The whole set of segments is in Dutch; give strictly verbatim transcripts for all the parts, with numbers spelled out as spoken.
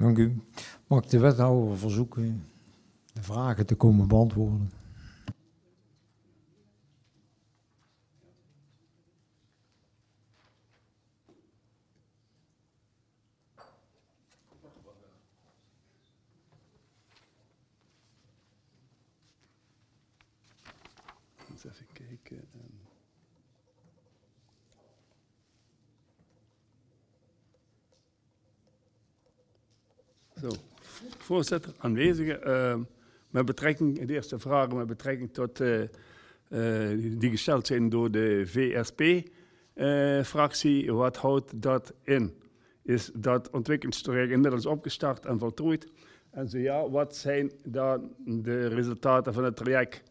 Dank u. Mag ik de wethouder verzoeken de vragen te komen beantwoorden? Eens even kijken. Zo, voorzitter, aanwezigen. Uh, met betrekking, de eerste vragen met betrekking tot uh, uh, die gesteld zijn door de V S P-fractie. Uh, wat houdt dat in? Is dat ontwikkelingstraject inmiddels opgestart en voltooid? En zo ja, wat zijn dan de resultaten van het traject?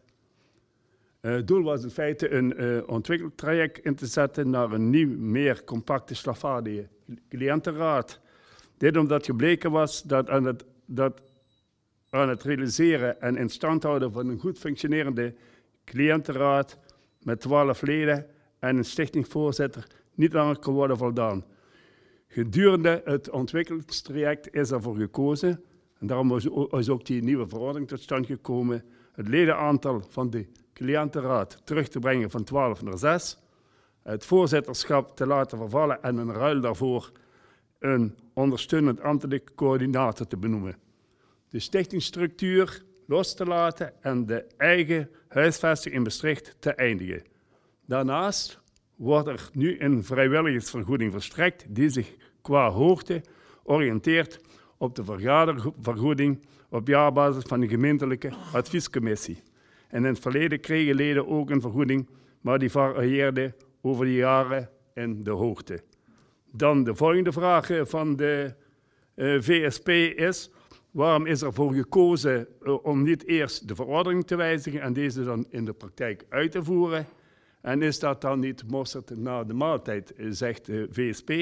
Het uh, doel was in feite een uh, ontwikkeltraject in te zetten naar een nieuw, meer compacte slagvaardige cliëntenraad. Dit omdat gebleken was dat aan het, dat aan het realiseren en in stand houden van een goed functionerende cliëntenraad met twaalf leden en een stichtingvoorzitter niet langer kon worden voldaan. Gedurende het ontwikkelingstraject is ervoor gekozen, en daarom is ook die nieuwe verordening tot stand gekomen, het ledenaantal van de cliëntenraad terug te brengen van twaalf naar zes, het voorzitterschap te laten vervallen en in ruil daarvoor een ondersteunend ambtelijke coördinator te benoemen. De stichtingsstructuur los te laten en de eigen huisvesting in Maastricht te eindigen. Daarnaast wordt er nu een vrijwilligersvergoeding verstrekt die zich qua hoogte oriënteert op de vergadervergoeding op jaarbasis van de gemeentelijke adviescommissie. En in het verleden kregen leden ook een vergoeding, maar die varieerde over de jaren in de hoogte. Dan de volgende vraag van de uh, V S P is: waarom is er voor gekozen uh, om niet eerst de verordening te wijzigen en deze dan in de praktijk uit te voeren? En is dat dan niet mosterd na de maaltijd, zegt de V S P?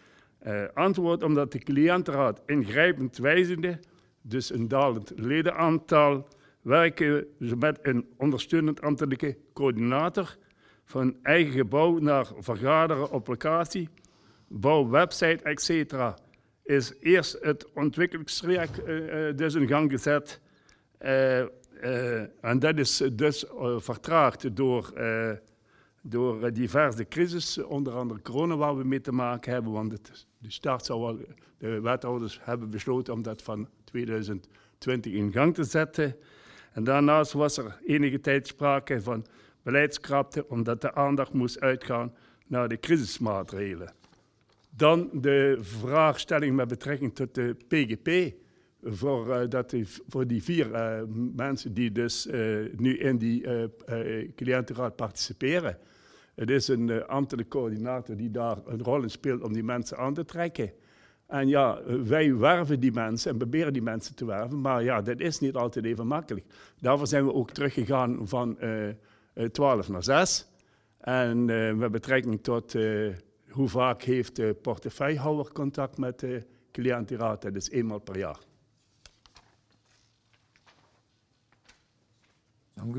Uh, antwoord: omdat de cliëntenraad ingrijpend wijzigde, dus een dalend ledenaantal, werken ze met een ondersteunend ambtelijke coördinator van eigen gebouw naar vergaderen op locatie, bouw, website, et cetera. Is eerst het ontwikkelingstraject uh, uh, dus in gang gezet. Uh, uh, en dat is dus uh, vertraagd door, uh, door diverse crisis, onder andere corona, waar we mee te maken hebben. Want het, de start zou wel, de wethouders hebben besloten om dat van tweeduizend twintig in gang te zetten. En daarnaast was er enige tijd sprake van beleidskrapte, omdat de aandacht moest uitgaan naar de crisismaatregelen. Dan de vraagstelling met betrekking tot de P G P. Voor, uh, dat die, voor die vier uh, mensen die dus uh, nu in die uh, uh, cliëntenraad participeren. Het is een uh, ambtelijke coördinator die daar een rol in speelt om die mensen aan te trekken. En ja, wij werven die mensen en proberen die mensen te werven, maar ja, dat is niet altijd even makkelijk. Daarvoor zijn we ook teruggegaan van uh, uh, twaalf naar zes. En uh, met betrekking tot uh, hoe vaak heeft de portefeuillehouder contact met de cliëntenraad, dat is eenmaal per jaar.